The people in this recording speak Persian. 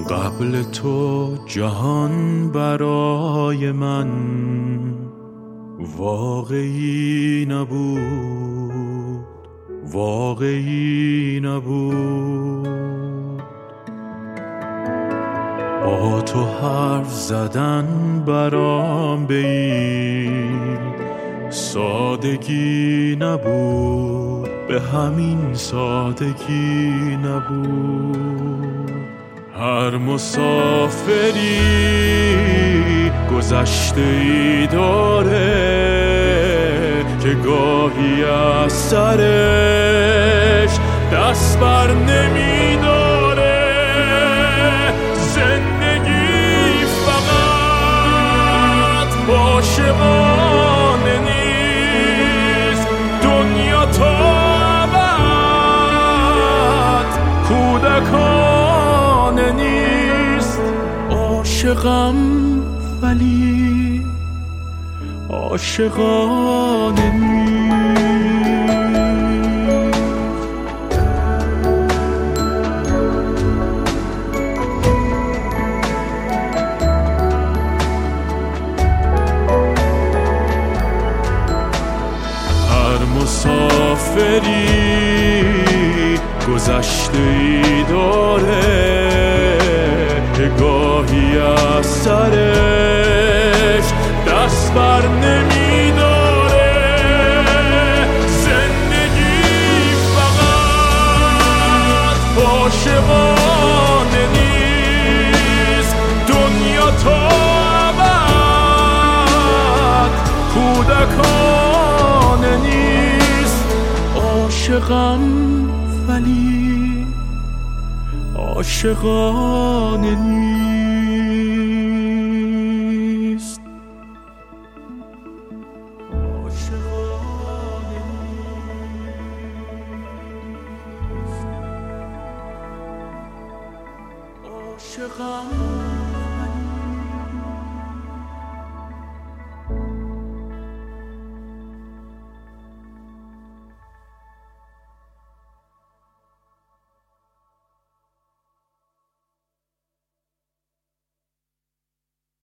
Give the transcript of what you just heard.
قبل تو جهان برای من واقعی نبود، واقعی نبود. با تو حرف زدن برام به این سادگی نبود، به همین سادگی نبود. هر مسافری گذشته ای داره که گاهی از سرش دست بر نمیداره. زندگی فقط عاشقانه نیست، دنیا تا ابد کودکانه نیست. عاشقم ولی عاشقانه نیست. هر مسافری گذشته ای داره که گاهی از سرش دست بر نمیداره. زندگی فقط عاشقانه نیست، دنیا تا ابد کودکانه نیست. عاشقم ولی عاشقانه نیست. عاشقانه نیست. عاشقم